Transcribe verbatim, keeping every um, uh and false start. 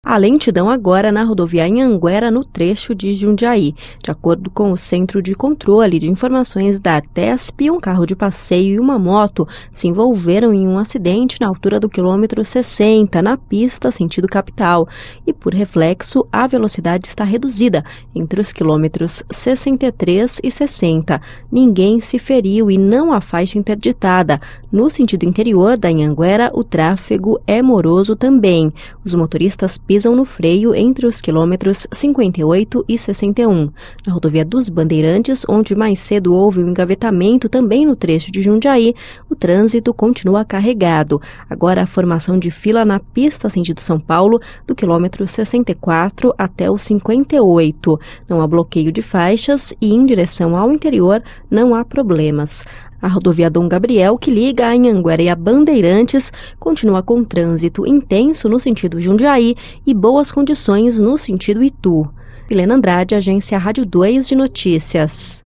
A lentidão agora na rodovia Anhanguera, no trecho de Jundiaí. De acordo com o Centro de Controle de Informações da Artesp, um carro de passeio e uma moto se envolveram em um acidente na altura do quilômetro sessenta, na pista sentido capital. E, por reflexo, a velocidade está reduzida entre os quilômetros sessenta e três e sessenta. Ninguém se feriu e não há faixa interditada. No sentido interior da Anhanguera, o tráfego é moroso também. Os motoristas pisam no freio entre os quilômetros cinquenta e oito e sessenta e um. Na rodovia dos Bandeirantes, onde mais cedo houve um engavetamento também no trecho de Jundiaí, o trânsito continua carregado. Agora a formação de fila na pista sentido São Paulo, do quilômetro sessenta e quatro até o cinquenta e oito. Não há bloqueio de faixas e em direção ao interior não há problemas. A rodovia Dom Gabriel, que liga a Anhanguera e a Bandeirantes, continua com trânsito intenso no sentido Jundiaí e boas condições no sentido Itu. Helena Andrade, Agência Rádio dois de Notícias.